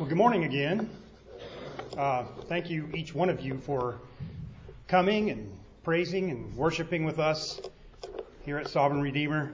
Good morning again. Thank you, each one of you, for coming and praising and worshiping with us here at Sovereign Redeemer.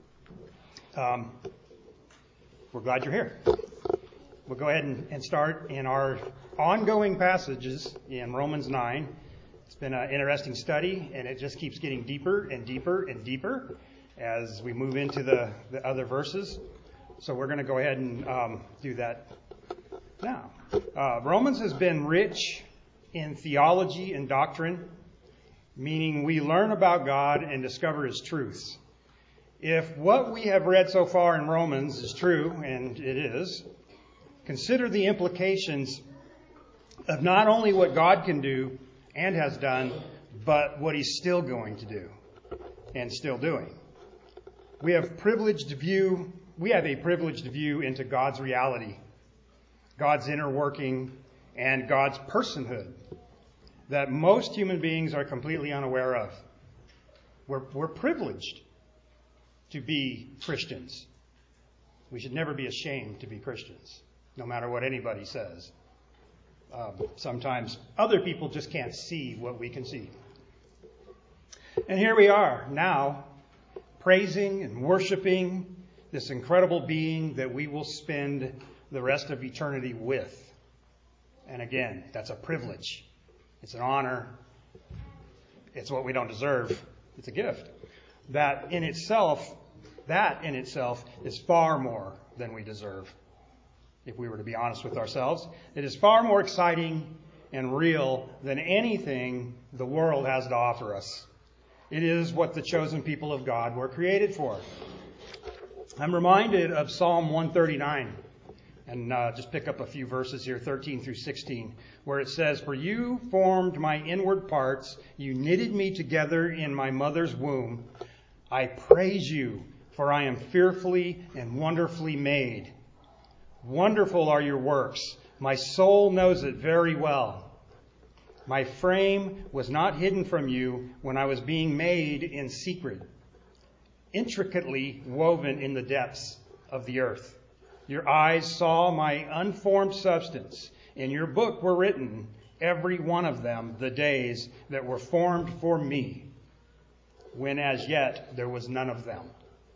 We're glad you're here. We'll go ahead and start in our ongoing passages in Romans 9. It's been an interesting study, and it just keeps getting deeper and deeper and deeper as we move into the other verses. So we're going to go ahead and do that now. Romans has been rich in theology and doctrine, meaning we learn about God and discover His truths. If what we have read so far in Romans is true, and it is, consider the implications of not only what God can do and has done, but what He's still going to do and still doing. We have a privileged view into God's reality, God's inner working, and God's personhood that most human beings are completely unaware of. We're privileged to be Christians. We should never be ashamed to be Christians, no matter what anybody says. Sometimes other people just can't see what we can see. And here we are now, praising and worshiping this incredible being that we will spend the rest of eternity with. And again, that's a privilege. It's an honor. It's what we don't deserve. It's a gift. That in itself is far more than we deserve. If we were to be honest with ourselves, it is far more exciting and real than anything the world has to offer us. It is what the chosen people of God were created for. I'm reminded of Psalm 139, and just pick up a few verses here, 13 through 16, where it says, "For you formed my inward parts, you knitted me together in my mother's womb. I praise you, for I am fearfully and wonderfully made. Wonderful are your works. My soul knows it very well. My frame was not hidden from you when I was being made in secret, intricately woven in the depths of the earth. Your eyes saw my unformed substance. In your book were written, every one of them, the days that were formed for me, when as yet there was none of them."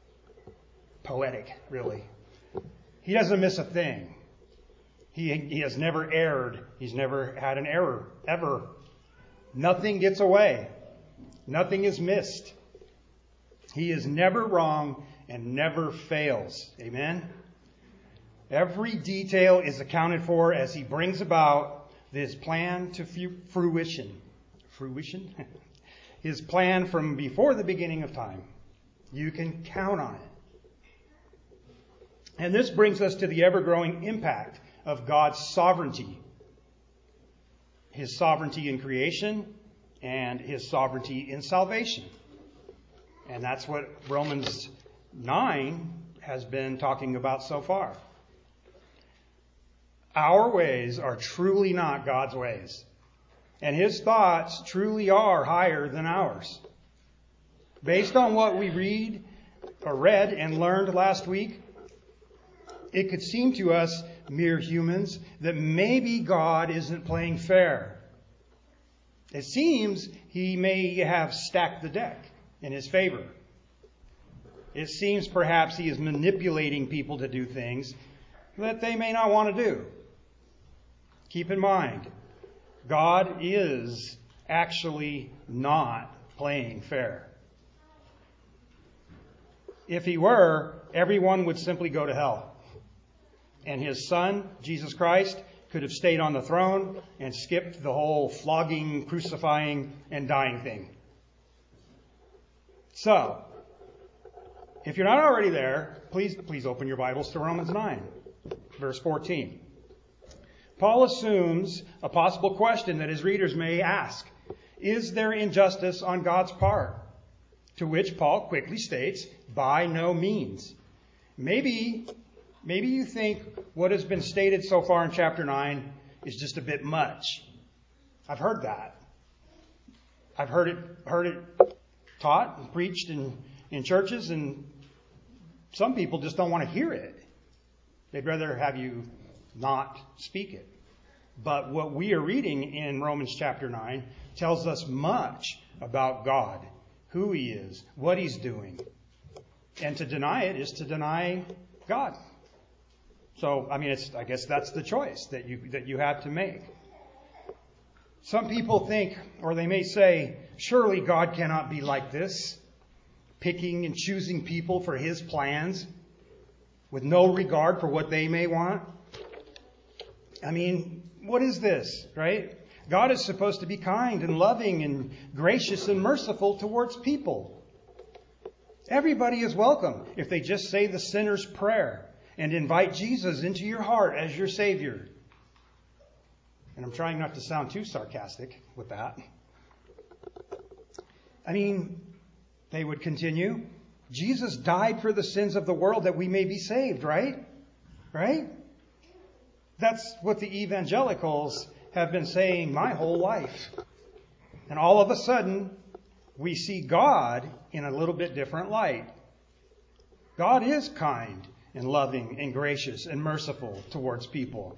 Poetic, really. He doesn't miss a thing. He has never erred. He's never had an error, ever. Nothing gets away. Nothing is missed. He is never wrong and never fails. Amen? Every detail is accounted for as He brings about this plan to fruition. Fruition? His plan from before the beginning of time. You can count on it. And this brings us to the ever-growing impact of God's sovereignty. His sovereignty in creation and His sovereignty in salvation. And that's what Romans 9 has been talking about so far. Our ways are truly not God's ways. And His thoughts truly are higher than ours. Based on what we read and learned last week, it could seem to us, mere humans, that maybe God isn't playing fair. It seems He may have stacked the deck in His favor. It seems perhaps He is manipulating people to do things that they may not want to do. Keep in mind, God is actually not playing fair. If He were, everyone would simply go to hell. And His Son, Jesus Christ, could have stayed on the throne and skipped the whole flogging, crucifying, and dying thing. So, if you're not already there, please open your Bibles to Romans 9, verse 14. Paul assumes a possible question that his readers may ask. Is there injustice on God's part? To which Paul quickly states, by no means. Maybe you think what has been stated so far in chapter 9 is just a bit much. I've heard that. I've heard it taught and preached in churches, and some people just don't want to hear it. They'd rather have you not speak it. But what we are reading in Romans chapter 9 tells us much about God, who he is, what he's doing. And to deny it is to deny God. So, I guess that's the choice that you have to make. Some people think, or they may say, surely God cannot be like this, picking and choosing people for his plans with no regard for what they may want. What is this, right? God is supposed to be kind and loving and gracious and merciful towards people. Everybody is welcome if they just say the sinner's prayer and invite Jesus into your heart as your Savior. And I'm trying not to sound too sarcastic with that. They would continue. Jesus died for the sins of the world that we may be saved, right? Right? That's what the evangelicals have been saying my whole life. And all of a sudden, we see God in a little bit different light. God is kind and loving and gracious and merciful towards people.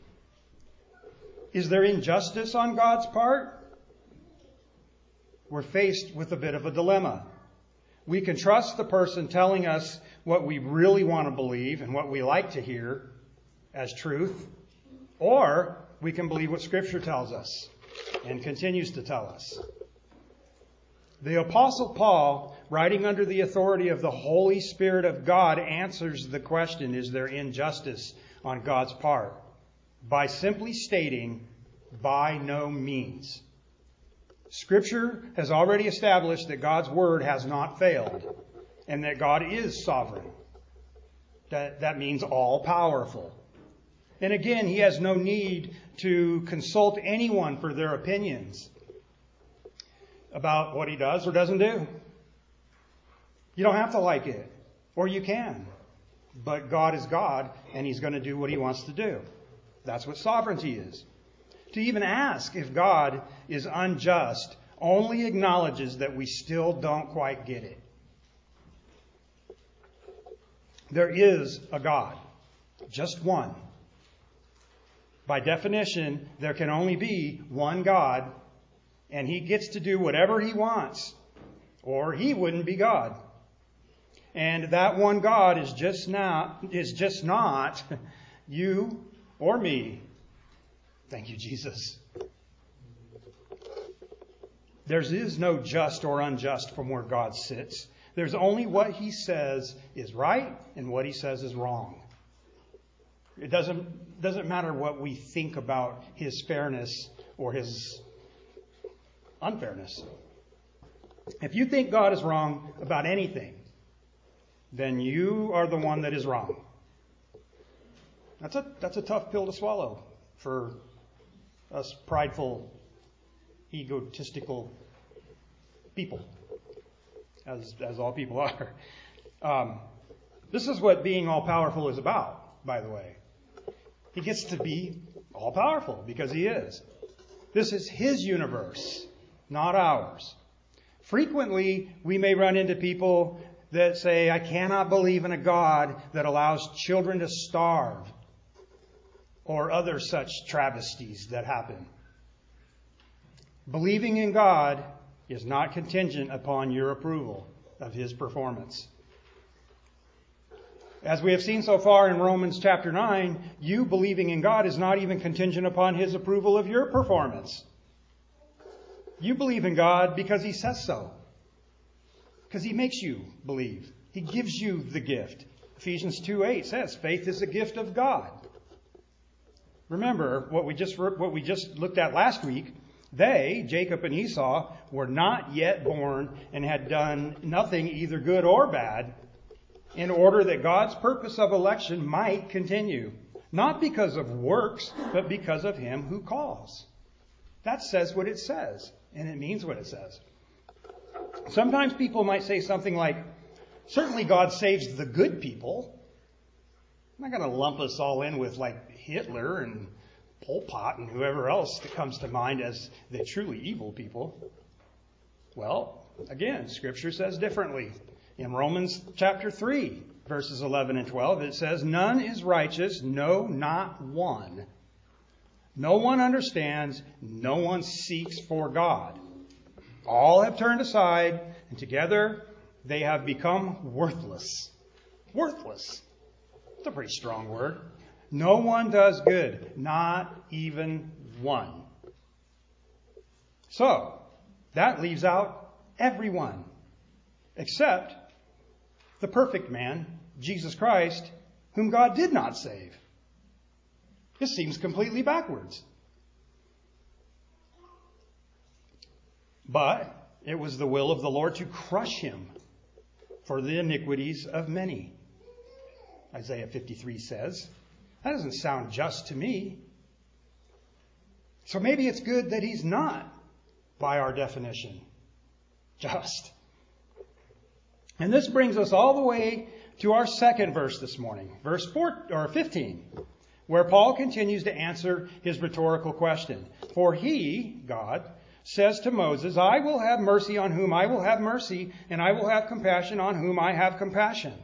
Is there injustice on God's part? We're faced with a bit of a dilemma. We can trust the person telling us what we really want to believe and what we like to hear as truth, or we can believe what Scripture tells us and continues to tell us. The Apostle Paul, writing under the authority of the Holy Spirit of God, answers the question, is there injustice on God's part? By simply stating, by no means. Scripture has already established that God's word has not failed and that God is sovereign. That means all-powerful. And again, he has no need to consult anyone for their opinions about what he does or doesn't do. You don't have to like it, or you can. But God is God, and he's going to do what he wants to do. That's what sovereignty is. To even ask if God is unjust only acknowledges that we still don't quite get it. There is a God, just one. By definition, there can only be one God, and he gets to do whatever he wants, or he wouldn't be God. And that one God is just not you or me. Thank you, Jesus. There is no just or unjust from where God sits. There's only what he says is right and what he says is wrong. It doesn't matter what we think about his fairness or his unfairness. If you think God is wrong about anything, then you are the one that is wrong. That's a tough pill to swallow for us prideful, egotistical people, as all people are. This is what being all-powerful is about, by the way. He gets to be all-powerful because he is. This is his universe, not ours. Frequently, we may run into people that say, I cannot believe in a God that allows children to starve, or other such travesties that happen. Believing in God is not contingent upon your approval of his performance. As we have seen so far in Romans chapter 9, you believing in God is not even contingent upon his approval of your performance. You believe in God because he says so. Because he makes you believe. He gives you the gift. Ephesians 2:8 says, faith is a gift of God. Remember what we just looked at last week. They, Jacob and Esau, were not yet born and had done nothing either good or bad, in order that God's purpose of election might continue. Not because of works, but because of him who calls. That says what it says, and it means what it says. Sometimes people might say something like, certainly God saves the good people. I'm not going to lump us all in with like Hitler and Pol Pot and whoever else that comes to mind as the truly evil people. Well, again, Scripture says differently. In Romans chapter 3, verses 11 and 12, it says, "None is righteous, no, not one. No one understands, no one seeks for God. All have turned aside, and together they have become worthless." Worthless. It's a pretty strong word. "No one does good, not even one." So, that leaves out everyone, except the perfect man, Jesus Christ, whom God did not save. This seems completely backwards. But it was the will of the Lord to crush him for the iniquities of many. Isaiah 53 says. That doesn't sound just to me. So maybe it's good that he's not, by our definition, just. And this brings us all the way to our second verse this morning, verse 15, where Paul continues to answer his rhetorical question. "For he," God, "says to Moses, I will have mercy on whom I will have mercy, and I will have compassion on whom I have compassion."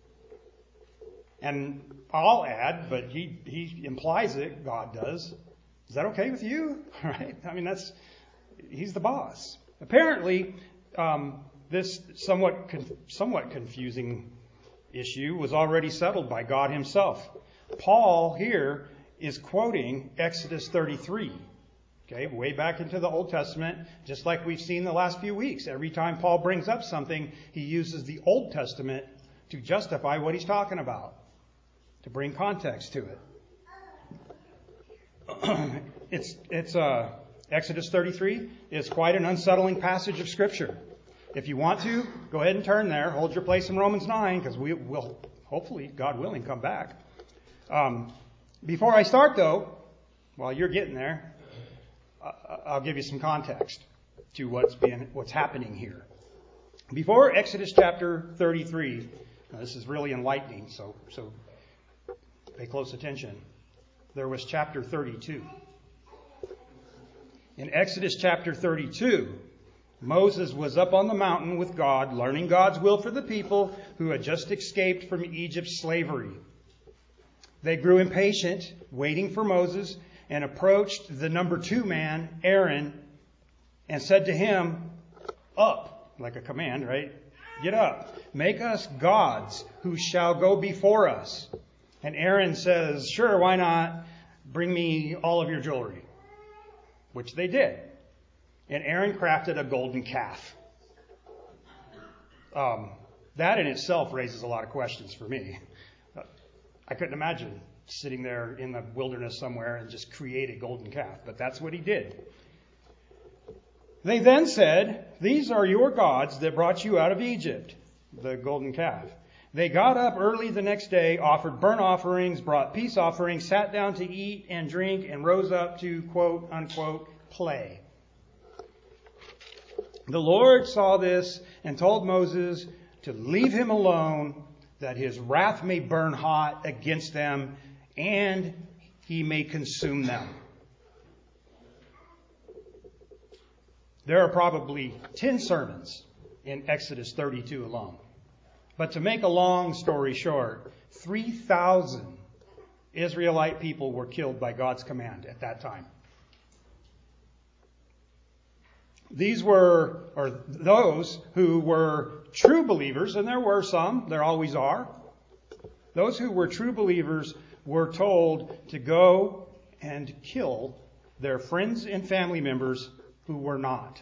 And I'll add, but he implies it, God does. Is that okay with you? Right? I mean, he's the boss. Apparently, this somewhat confusing issue was already settled by God himself. Paul here is quoting Exodus 33. Okay, way back into the Old Testament, just like we've seen the last few weeks. Every time Paul brings up something, he uses the Old Testament to justify what he's talking about, to bring context to it. It's Exodus 33 is quite an unsettling passage of Scripture. If you want to, go ahead and turn there. Hold your place in Romans 9, because we will, hopefully, God willing, come back. Before I start, though, while you're getting there, I'll give you some context to what's happening here. Before Exodus chapter 33, now this is really enlightening, so pay close attention. There was chapter 32. In Exodus chapter 32, Moses was up on the mountain with God, learning God's will for the people who had just escaped from Egypt's slavery. They grew impatient, waiting for Moses, and approached the number 2 man, Aaron, and said to him, "Up," like a command, right? "Get up. Make us gods who shall go before us." And Aaron says, "Sure, why not? Bring me all of your jewelry." Which they did. And Aaron crafted a golden calf. That in itself raises a lot of questions for me. I couldn't imagine sitting there in the wilderness somewhere and just create a golden calf. But that's what he did. They then said, "These are your gods that brought you out of Egypt," the golden calf. They got up early the next day, offered burnt offerings, brought peace offerings, sat down to eat and drink, and rose up to, quote, unquote, play. The Lord saw this and told Moses to leave him alone, that his wrath may burn hot against them, and he may consume them. There are probably 10 sermons in Exodus 32 alone. But to make a long story short, 3,000 Israelite people were killed by God's command at that time. These were, or those who were true believers, and there were some, there always are. Those who were true believers were told to go and kill their friends and family members who were not.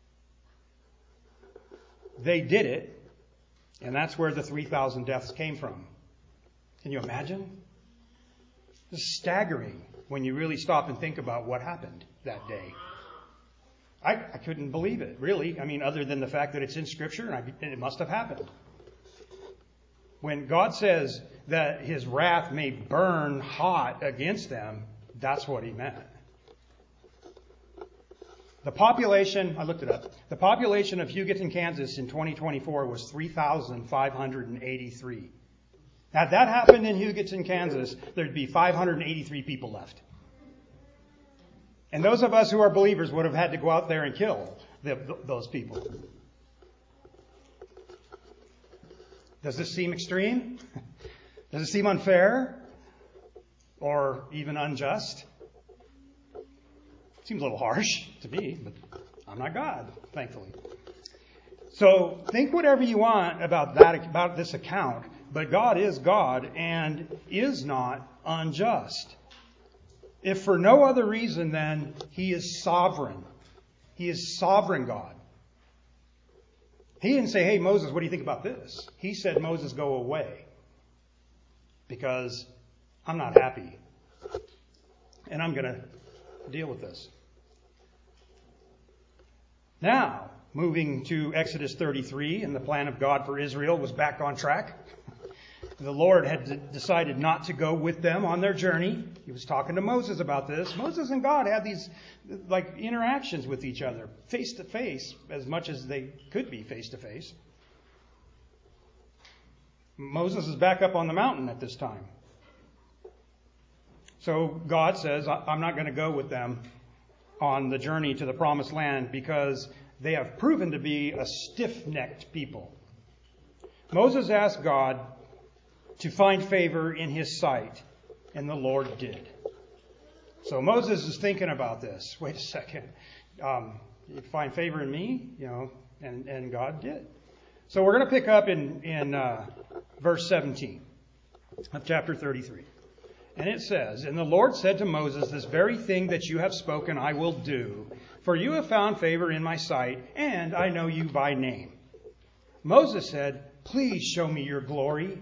They did it, and that's where the 3,000 deaths came from. Can you imagine? It's staggering when you really stop and think about what happened that day. I couldn't believe it, really. I mean, other than the fact that it's in Scripture, and it must have happened. When God says that his wrath may burn hot against them, that's what he meant. The population, I looked it up, the population of Hugoton, Kansas in 2024 was 3,583. Now, if that happened in Hugoton, Kansas, there'd be 583 people left. And those of us who are believers would have had to go out there and kill those people. Does this seem extreme? Does it seem unfair? Or even unjust? Seems a little harsh to me, but I'm not God, thankfully. So think whatever you want about this account, but God is God and is not unjust. If for no other reason than He is sovereign. He is sovereign God. He didn't say, hey, Moses, what do you think about this? He said, Moses, go away. Because I'm not happy. And I'm going to deal with this. Now, moving to Exodus 33, and the plan of God for Israel was back on track. The Lord had decided not to go with them on their journey. He was talking to Moses about this. Moses and God had these interactions with each other, face to face, as much as they could be face to face. Moses is back up on the mountain at this time. So God says, I'm not going to go with them on the journey to the promised land because they have proven to be a stiff-necked people. Moses asked God to find favor in His sight, and the Lord did. So Moses is thinking about this. Wait a second. You find favor in me? And God did. So we're going to pick up in verse 17 of chapter 33. And it says, And the Lord said to Moses, This very thing that you have spoken I will do, for you have found favor in my sight, and I know you by name. Moses said, Please show me your glory.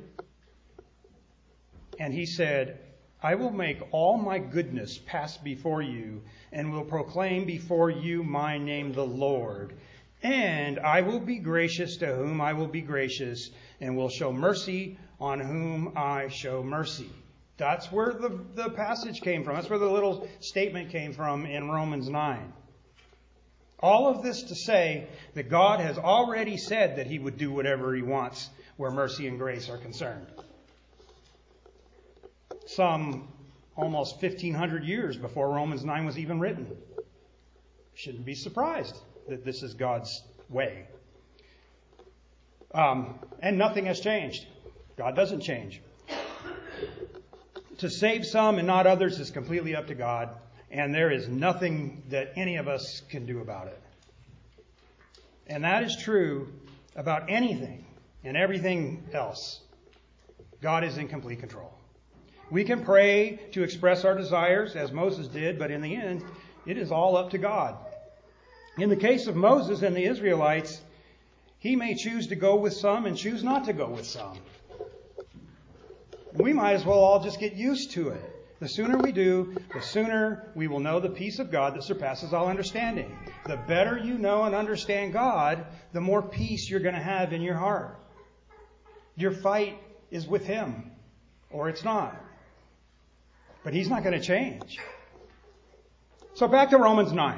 And he said, I will make all my goodness pass before you, and will proclaim before you my name, the Lord. And I will be gracious to whom I will be gracious, and will show mercy on whom I show mercy. That's where the passage came from. That's where the little statement came from in Romans 9. All of this to say that God has already said that He would do whatever He wants where mercy and grace are concerned. Some almost 1,500 years before Romans 9 was even written. Shouldn't be surprised that this is God's way. And nothing has changed. God doesn't change. To save some and not others is completely up to God, and there is nothing that any of us can do about it. And that is true about anything and everything else. God is in complete control. We can pray to express our desires, as Moses did, but in the end, it is all up to God. In the case of Moses and the Israelites, he may choose to go with some and choose not to go with some. We might as well all just get used to it. The sooner we do, the sooner we will know the peace of God that surpasses all understanding. The better you know and understand God, the more peace you're going to have in your heart. Your fight is with Him, or it's not. But He's not going to change. So back to Romans 9.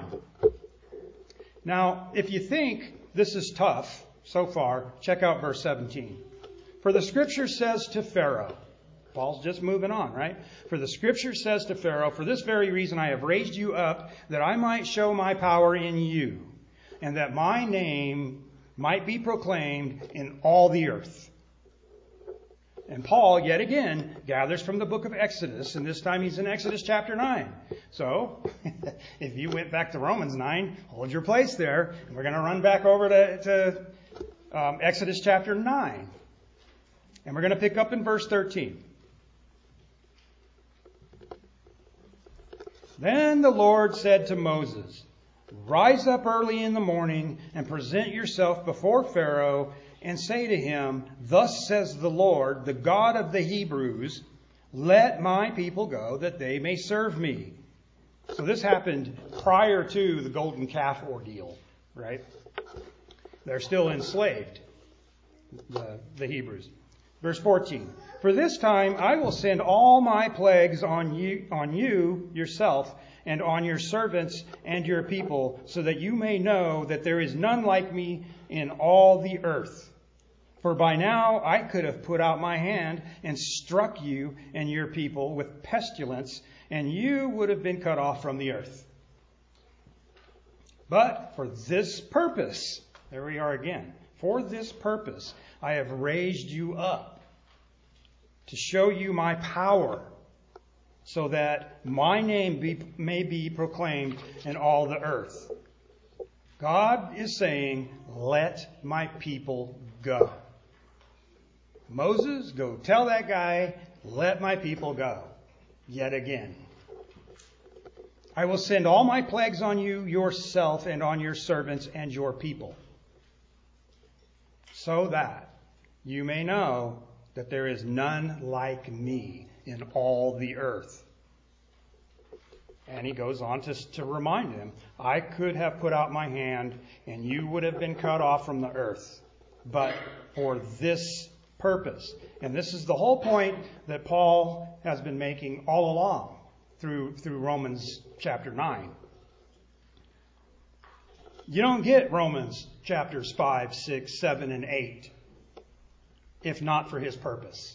Now, if you think this is tough so far, check out verse 17. For the Scripture says to Pharaoh, Paul's just moving on, right? For the Scripture says to Pharaoh, For this very reason I have raised you up, that I might show my power in you, and that my name might be proclaimed in all the earth. And Paul, yet again, gathers from the book of Exodus, and this time he's in Exodus chapter 9. So, if you went back to Romans 9, hold your place there, and we're going to run back over to Exodus chapter 9. And we're going to pick up in verse 13. Then the Lord said to Moses, Rise up early in the morning and present yourself before Pharaoh and say to him, Thus says the Lord, the God of the Hebrews, Let my people go that they may serve me. So this happened prior to the golden calf ordeal, right? They're still enslaved, the Hebrews. Verse 14, For this time I will send all my plagues on you yourself and on your servants and your people, so that you may know that there is none like me in all the earth. For by now I could have put out my hand and struck you and your people with pestilence, and you would have been cut off from the earth. But for this purpose, there we are again, for this purpose, I have raised you up to show you my power, so that my name may be proclaimed in all the earth. God is saying, let my people go. Moses, go tell that guy, let my people go. Yet again. I will send all my plagues on you, yourself, and on your servants and your people, so that you may know that there is none like me in all the earth. And he goes on to remind him, I could have put out my hand and you would have been cut off from the earth, but for this purpose. And this is the whole point that Paul has been making all along through Romans chapter 9. You don't get Romans chapters 5, 6, 7, and 8 if not for his purpose.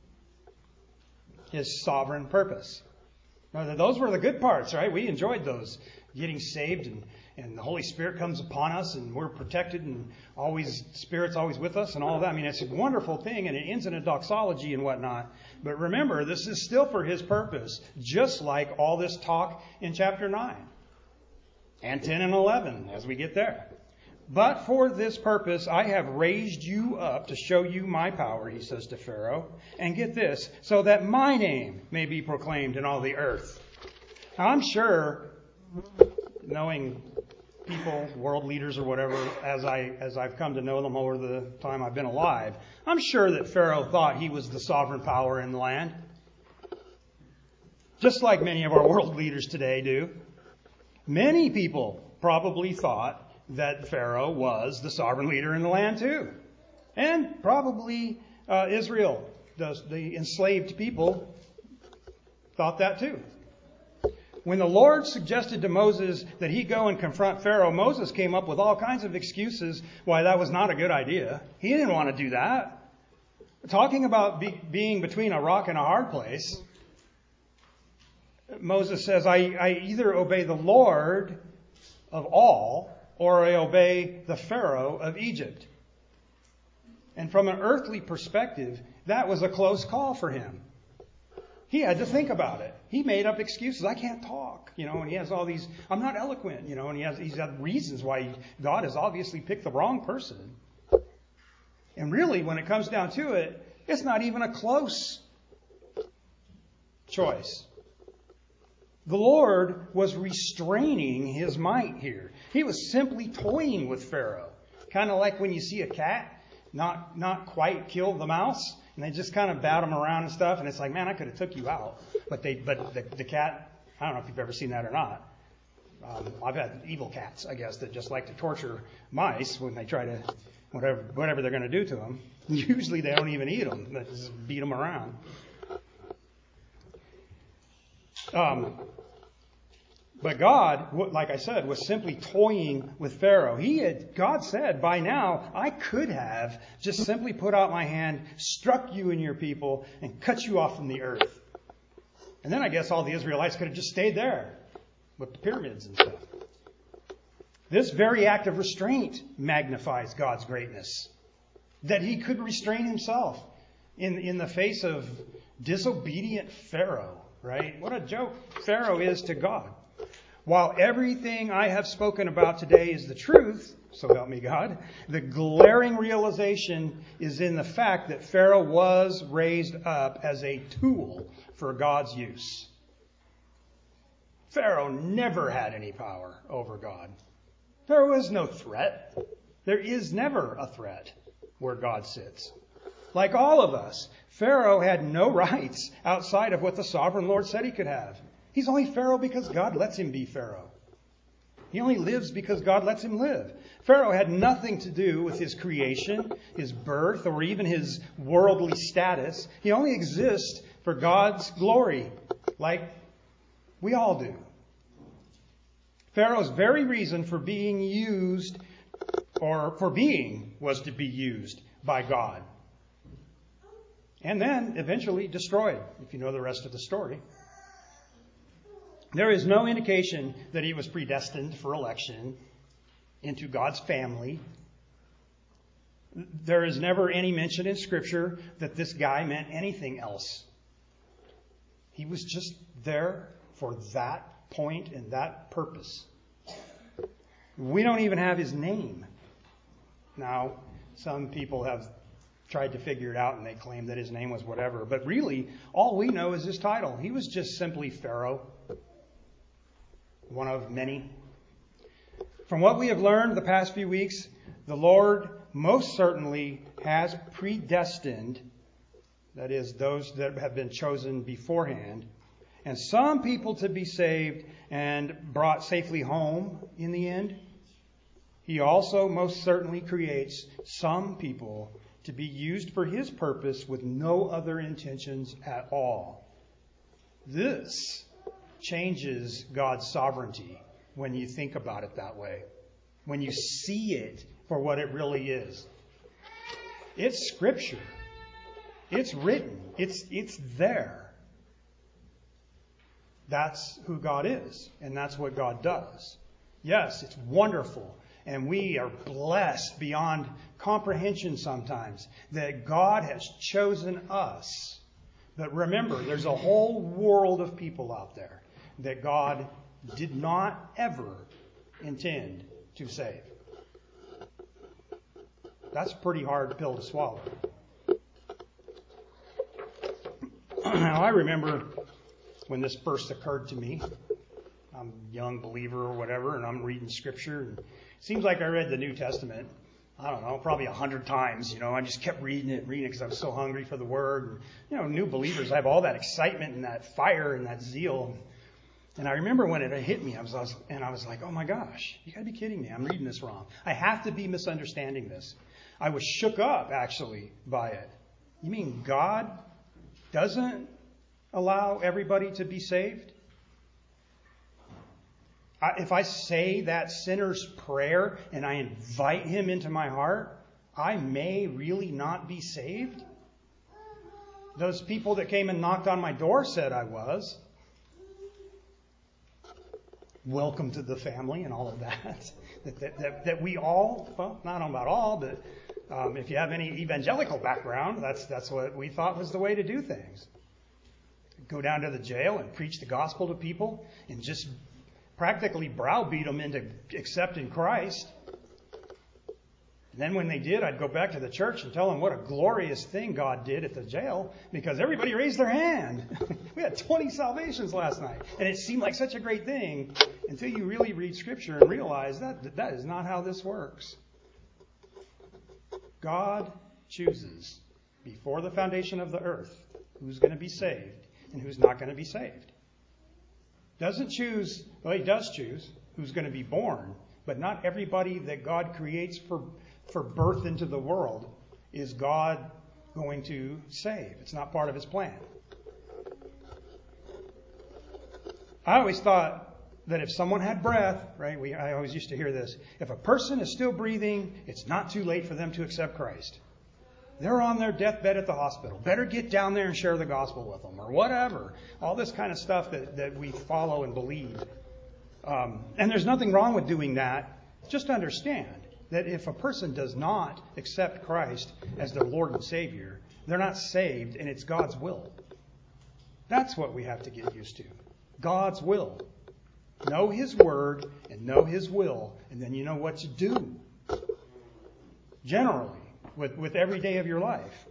His sovereign purpose. Now, those were the good parts, right? We enjoyed those. Getting saved and the Holy Spirit comes upon us and we're protected and Spirit's always with us and all of that. I mean, it's a wonderful thing and it ends in a doxology and whatnot. But remember, this is still for his purpose, just like all this talk in chapter 9 and 10 and 11 as we get there. But for this purpose, I have raised you up to show you my power, he says to Pharaoh. And get this, so that my name may be proclaimed in all the earth. Now, I'm sure, knowing people, world leaders or whatever, as I've come to know them over the time I've been alive, I'm sure that Pharaoh thought he was the sovereign power in the land. Just like many of our world leaders today do. Many people probably thought that Pharaoh was the sovereign leader in the land too. And probably Israel, the enslaved people, thought that too. When the Lord suggested to Moses that he go and confront Pharaoh, Moses came up with all kinds of excuses why that was not a good idea. He didn't want to do that. Talking about being between a rock and a hard place, Moses says, I either obey the Lord of all, or I obey the Pharaoh of Egypt. And from an earthly perspective, that was a close call for him. He had to think about it. He made up excuses. I can't talk, and he has all these, I'm not eloquent, and he's had reasons why God has obviously picked the wrong person. And really, when it comes down to it, it's not even a close choice. The Lord was restraining his might here. He was simply toying with Pharaoh. Kind of like when you see a cat not quite kill the mouse, and they just kind of bat him around and stuff, and it's like, man, I could have took you out. But the cat, I don't know if you've ever seen that or not. I've had evil cats, I guess, that just like to torture mice when they try to, whatever they're going to do to them. Usually they don't even eat them. They just beat them around. But God, like I said, was simply toying with Pharaoh. God said, by now, I could have just simply put out my hand, struck you and your people, and cut you off from the earth. And then I guess all the Israelites could have just stayed there with the pyramids and stuff. This very act of restraint magnifies God's greatness. That he could restrain himself in the face of disobedient Pharaoh, right? What a joke Pharaoh is to God. While everything I have spoken about today is the truth, so help me God, the glaring realization is in the fact that Pharaoh was raised up as a tool for God's use. Pharaoh never had any power over God. There was no threat. There is never a threat where God sits. Like all of us, Pharaoh had no rights outside of what the sovereign Lord said he could have. He's only Pharaoh because God lets him be Pharaoh. He only lives because God lets him live. Pharaoh had nothing to do with his creation, his birth, or even his worldly status. He only exists for God's glory, like we all do. Pharaoh's very reason for being used, or for being, was to be used by God. And then eventually destroyed, if you know the rest of the story. There is no indication that he was predestined for election into God's family. There is never any mention in Scripture that this guy meant anything else. He was just there for that point and that purpose. We don't even have his name. Now, some people have tried to figure it out and they claim that his name was whatever. But really, all we know is his title. He was just simply Pharaoh, one of many. From what we have learned the past few weeks, the Lord most certainly has predestined, that is, those that have been chosen beforehand, and some people to be saved and brought safely home in the end. He also most certainly creates some people to be used for his purpose with no other intentions at all. This changes God's sovereignty when you think about it that way, when you see it for what it really is. It's Scripture. It's written. It's there. That's who God is, and that's what God does. Yes, it's wonderful, and we are blessed beyond comprehension sometimes that God has chosen us. But remember, there's a whole world of people out there that God did not ever intend to save. That's a pretty hard pill to swallow. Now, I remember when this first occurred to me. I'm a young believer or whatever, and I'm reading Scripture. And it seems like I read the New Testament, I don't know, probably 100 times. I just kept reading it because I was so hungry for the Word. And, new believers have all that excitement and that fire and that zeal. And I remember when it hit me, I was like, oh my gosh, you got to be kidding me. I'm reading this wrong. I have to be misunderstanding this. I was shook up, actually, by it. You mean God doesn't allow everybody to be saved? If I say that sinner's prayer and I invite him into my heart, I may really not be saved? Those people that came and knocked on my door said I was. Welcome to the family and all of that. That we all, well, not about all, but if you have any evangelical background, that's what we thought was the way to do things. Go down to the jail and preach the gospel to people and just practically browbeat them into accepting Christ. And then when they did, I'd go back to the church and tell them what a glorious thing God did at the jail because everybody raised their hand. We had 20 salvations last night. And it seemed like such a great thing until you really read Scripture and realize that is not how this works. God chooses before the foundation of the earth who's going to be saved and who's not going to be saved. Doesn't choose, well, he does choose who's going to be born, but not everybody that God creates for birth into the world is God going to save. It's not part of his plan. I always thought that if someone had breath, right, I always used to hear this, if a person is still breathing, it's not too late for them to accept Christ. They're on their deathbed at the hospital. Better get down there and share the gospel with them or whatever. All this kind of stuff that we follow and believe. And there's nothing wrong with doing that. Just understand that if a person does not accept Christ as their Lord and Savior, they're not saved and it's God's will. That's what we have to get used to. God's will. Know His Word and know His will, and then you know what to do. Generally. With every day of your life.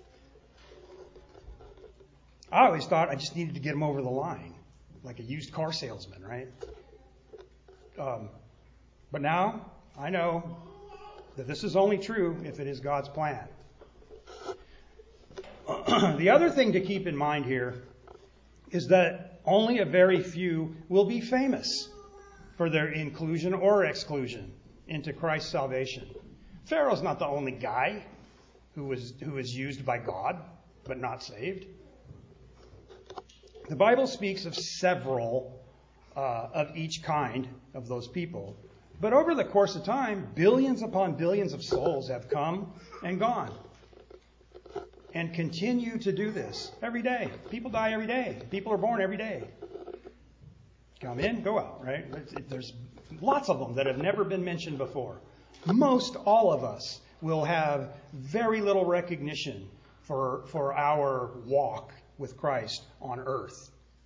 I always thought I just needed to get them over the line, like a used car salesman, right? But now I know that this is only true if it is God's plan. The other thing to keep in mind here is that only a very few will be famous for their inclusion or exclusion into Christ's salvation. Pharaoh's not the only guy who was used by God, but not saved. The Bible speaks of several of each kind of those people. But over the course of time, billions upon billions of souls have come and gone. And continue to do this every day. People die every day. People are born every day. Come in, go out, right? There's lots of them that have never been mentioned before. Most all of us will have very little recognition for our walk with Christ on earth.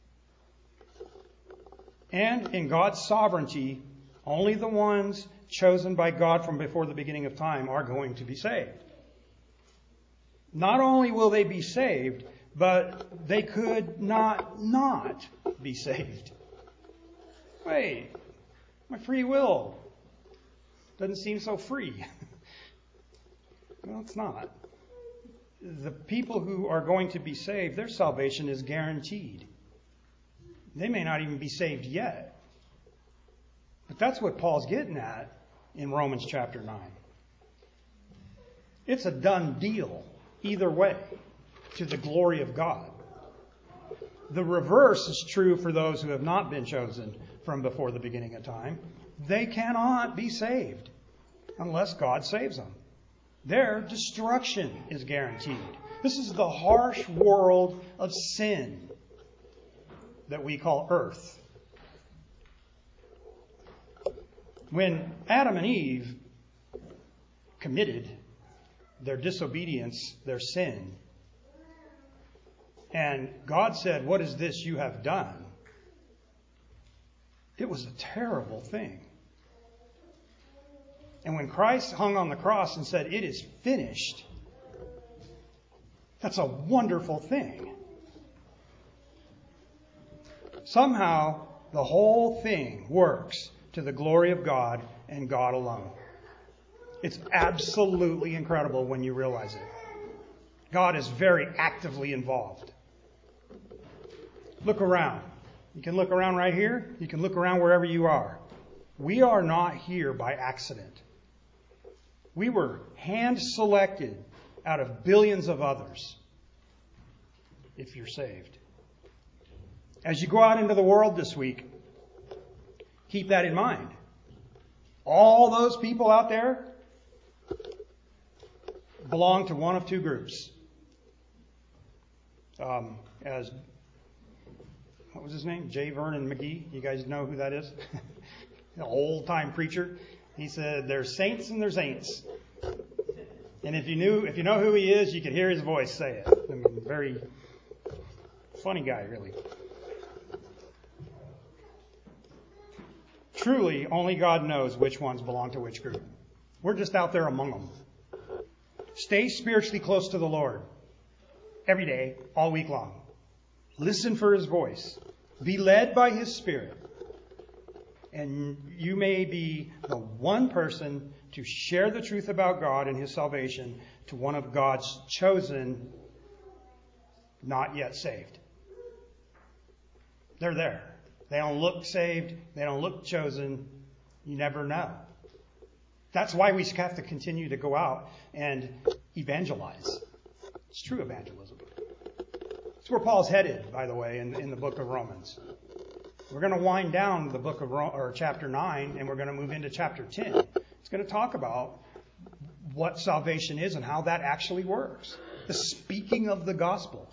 And in God's sovereignty, only the ones chosen by God from before the beginning of time are going to be saved. Not only will they be saved, but they could not be saved. Wait, my free will doesn't seem so free. Well, it's not. The people who are going to be saved, their salvation is guaranteed. They may not even be saved yet. But that's what Paul's getting at in Romans chapter 9. It's a done deal either way to the glory of God. The reverse is true for those who have not been chosen from before the beginning of time. They cannot be saved unless God saves them. Their destruction is guaranteed. This is the harsh world of sin that we call earth. When Adam and Eve committed their disobedience, their sin, and God said, "What is this you have done?" It was a terrible thing. And when Christ hung on the cross and said, "It is finished," that's a wonderful thing. Somehow, the whole thing works to the glory of God and God alone. It's absolutely incredible when you realize it. God is very actively involved. Look around. You can look around right here. You can look around wherever you are. We are not here by accident. We were hand-selected out of billions of others if you're saved. As you go out into the world this week, keep that in mind. All those people out there belong to one of two groups. As what was his name? J. Vernon McGee. You guys know who that is? An old-time preacher. He said, "There's saints and there's ain'ts." And if you know who he is, you could hear his voice say it. I mean, very funny guy, really. Truly, only God knows which ones belong to which group. We're just out there among them. Stay spiritually close to the Lord every day, all week long. Listen for His voice. Be led by His Spirit. And you may be the one person to share the truth about God and His salvation to one of God's chosen, not yet saved. They're there. They don't look saved. They don't look chosen. You never know. That's why we have to continue to go out and evangelize. It's true evangelism. That's where Paul's headed, by the way, in the book of Romans. We're going to wind down the book of chapter 9, and we're going to move into chapter 10. It's going to talk about what salvation is and how that actually works. The speaking of the gospel.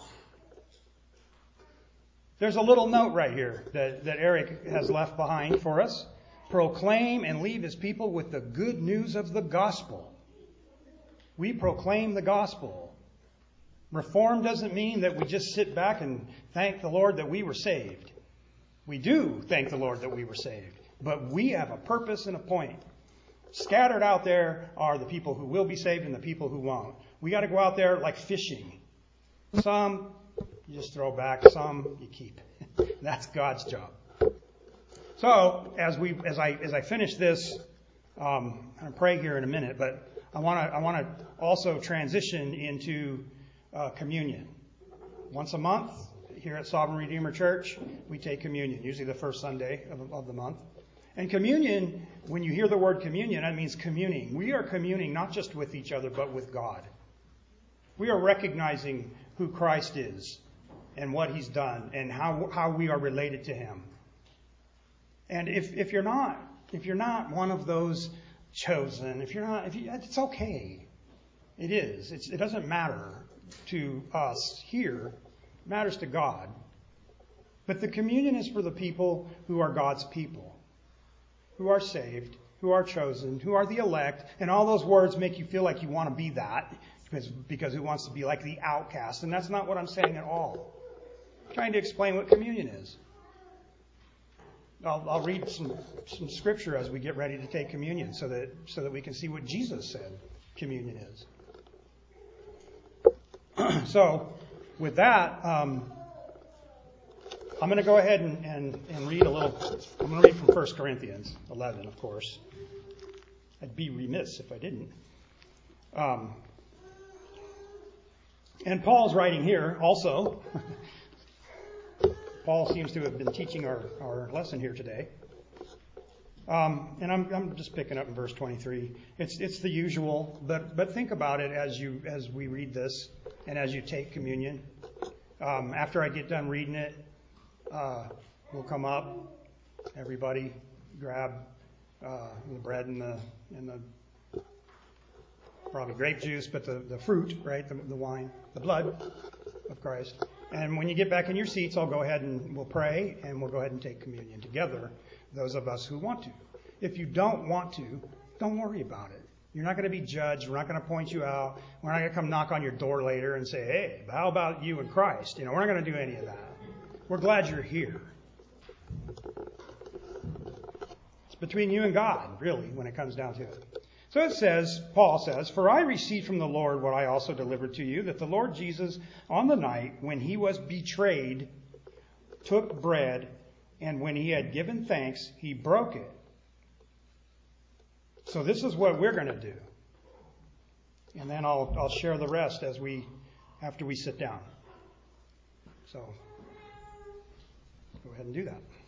There's a little note right here that Eric has left behind for us. Proclaim and leave His people with the good news of the gospel. We proclaim the gospel. Reform doesn't mean that we just sit back and thank the Lord that we were saved. We do thank the Lord that we were saved. But we have a purpose and a point. Scattered out there are the people who will be saved and the people who won't. We got to go out there like fishing. Some you just throw back, some you keep. That's God's job. So as I finish this, I'm going to pray here in a minute, but I want to also transition into communion. Once a month here at Sovereign Redeemer Church, we take communion, usually the first Sunday of the month. And communion, when you hear the word communion, that means communing. We are communing not just with each other, but with God. We are recognizing who Christ is and what He's done and how we are related to Him. And if you're not one of those chosen, it's okay. It is. It doesn't matter to us here. It matters to God. But the communion is for the people who are God's people, who are saved, who are chosen, who are the elect, and all those words make you feel like you want to be that, because who wants to be like the outcast? And that's not what I'm saying at all. I'm trying to explain what communion is. I'll read some scripture as we get ready to take communion, so that we can see what Jesus said communion is. So, with that, I'm going to go ahead and read a little. I'm going to read from 1 Corinthians 11, of course. I'd be remiss if I didn't. And Paul's writing here also. Paul seems to have been teaching our lesson here today. And I'm just picking up in verse 23. It's the usual, but think about it as we read this and as you take communion. After I get done reading it, we'll come up. Everybody grab the bread and the probably grape juice, but the fruit, right? The wine, the blood of Christ. And when you get back in your seats, I'll go ahead and we'll pray, and we'll go ahead and take communion together, those of us who want to. If you don't want to, don't worry about it. You're not going to be judged. We're not going to point you out. We're not going to come knock on your door later and say, hey, how about you and Christ? We're not going to do any of that. We're glad you're here. It's between you and God, really, when it comes down to it. So it says, Paul says, "For I received from the Lord what I also delivered to you, that the Lord Jesus, on the night when he was betrayed, took bread, and when he had given thanks, he broke it." So this is what we're going to do. And then I'll share the rest after we sit down. So go ahead and do that.